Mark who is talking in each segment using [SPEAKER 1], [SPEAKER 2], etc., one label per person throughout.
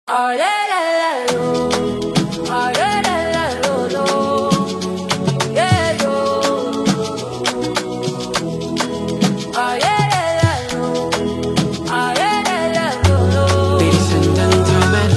[SPEAKER 1] Oh, la, la, la, lo. Oh, la, la, la, lo, lo. Yeah, lo. Oh, yeah, la, la, lo. Oh, yeah, la, la, lo, lo.
[SPEAKER 2] Ladies and gentlemen,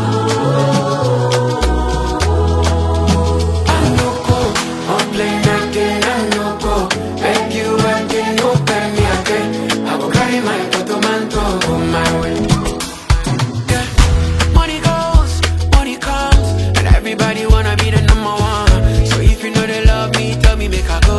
[SPEAKER 2] I no go, I'm playing again, I no go. Beg you again, no beg me again. I go carry my portmanteau on my way. Yeah, money goes, money comes, and everybody wanna be the number one. So if you know they love me, tell me make I go.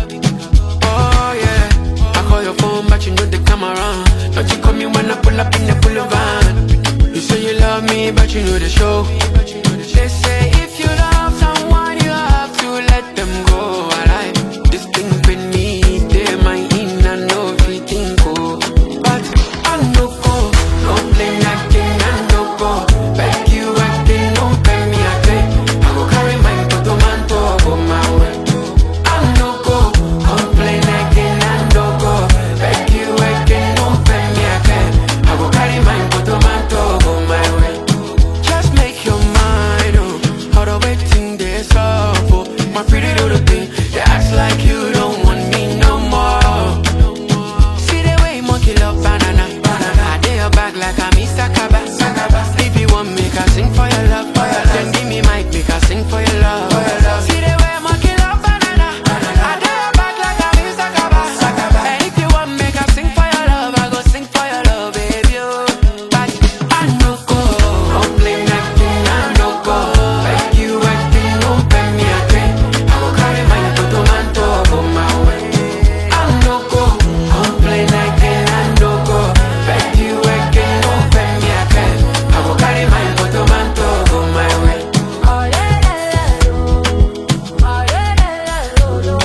[SPEAKER 2] Oh yeah, I call your phone, but you know they come around. Don't you call me when I pull up in the boulevard? You say you love me, but you know the show. They say if you love someone, you have to let them go. I like this thing with me, they might in and no fitting go. But I no go, no play nothing, I no go. Beg you again, no beg me again. I go carry my portmanteau go my way. I no go, complain again, I no go. Beg you again, no beg me again. I go carry my portmanteau go my way. Just make your mind up, all the waiting this up, oh. My pretty little thing, you act like you don't want me no more. See the way monkey love banana, banana. I dare your back like I'm Mr. Kaba, Sakaba. If you want me, I sing for your love, then give me mic, make I sing for your love. See the way monkey love banana, banana. I dare your back like I'm Mr. Kaba, Sakaba. And if you want me, I sing for your love, I go sing for your love, baby. Oh. But I no go, don't play nothing, I no go. Beg you again, no beg me again. I go carry my portmanteau go my way. I no go, don't play again, I no go. Beg you again, no beg me again. I go carry my portmanteau go my way.
[SPEAKER 1] Oh, la, la, la, lo. Oh, la, la, la, lo, lo.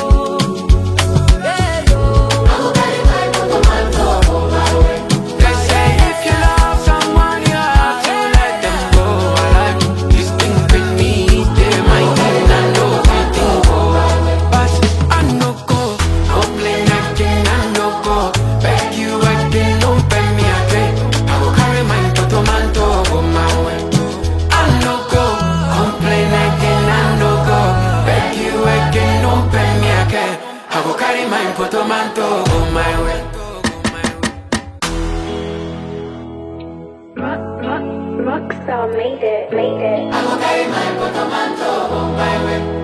[SPEAKER 1] Yeah, lo. I go carry my portmanteau go my way.
[SPEAKER 2] They say if you love someone, you have to let them go. I like this thing with me, they might think I know everything go. But I no go, no play nothing, I no go. Beg you again, no beg me again. I go carry my portmanteau go my way. I no go, complain again, I no go. Beg you again, no beg me again. I go carry my portmanteau go my way.
[SPEAKER 3] Rockstar made it.
[SPEAKER 2] I go carry my portmanteau go my way.